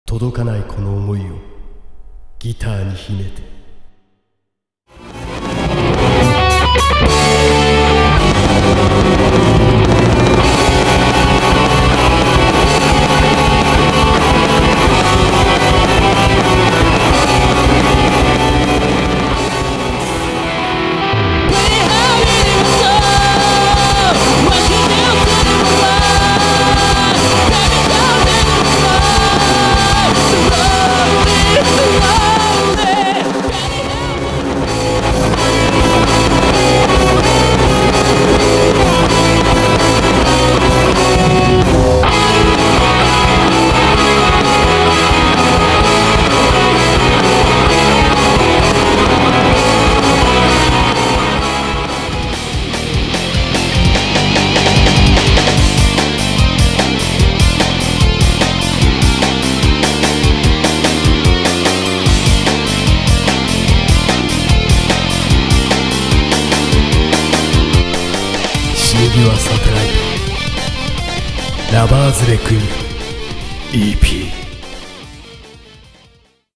届かないこの思いをギターに秘めて。次はサテライトラバーズレクイーン EP